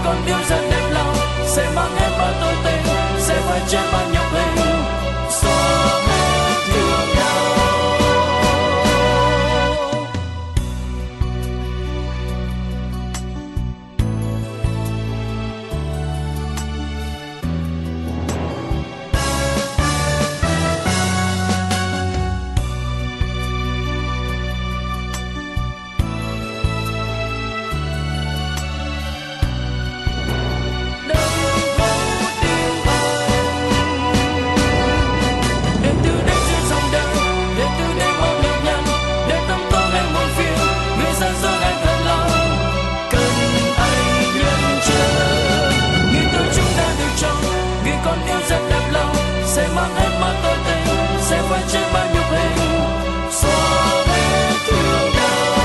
con yêu rất đẹp lòng, sẽ mang hết bao tôi tình, sẽ phải trên bao nhọc hình, xóa hết thương nhau. Sẽ mang hết bao tôi tình, sẽ phải trên bao nhục hình, xóa hết thương đau.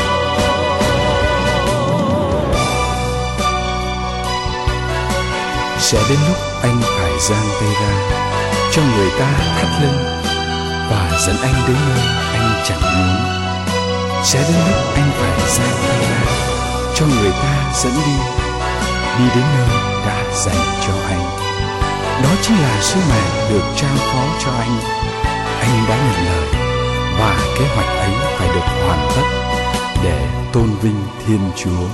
Sẽ đến lúc anh phải giang tay ra cho người ta thắt lưng và dẫn anh đến nơi anh chẳng muốn. Sẽ đến lúc anh phải giang tay ra cho người ta dẫn đi đến nơi đã dành cho anh. Đó chính là sứ mệnh được trao phó cho anh. Anh đã nhận lời và kế hoạch ấy phải được hoàn tất để tôn vinh Thiên Chúa.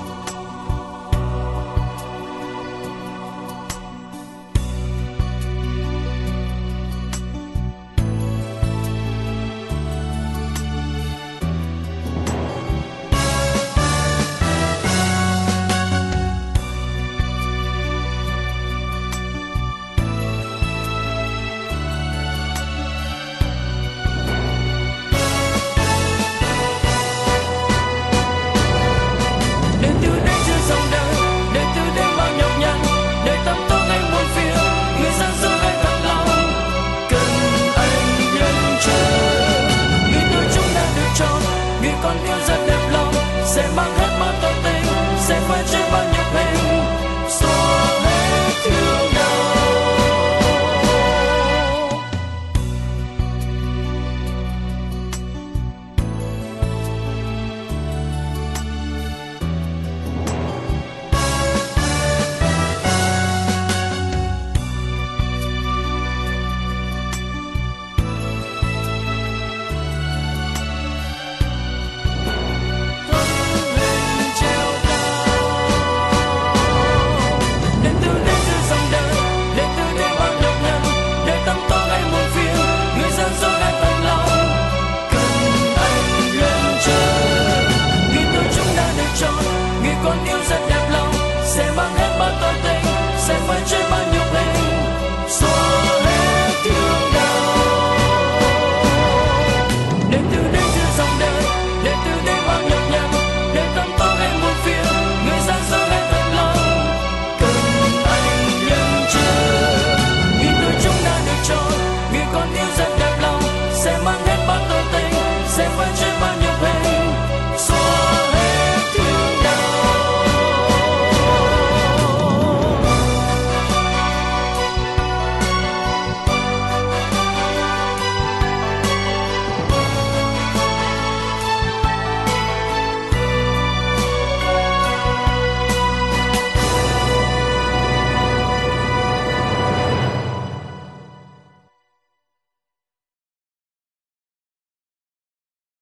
Con yêu rất đẹp lòng, sẽ mang hết bao tôi tình, sẽ phải trên bao nhọc hình, xóa hết thương đau. Con yêu rất đẹp lòng, sẽ mang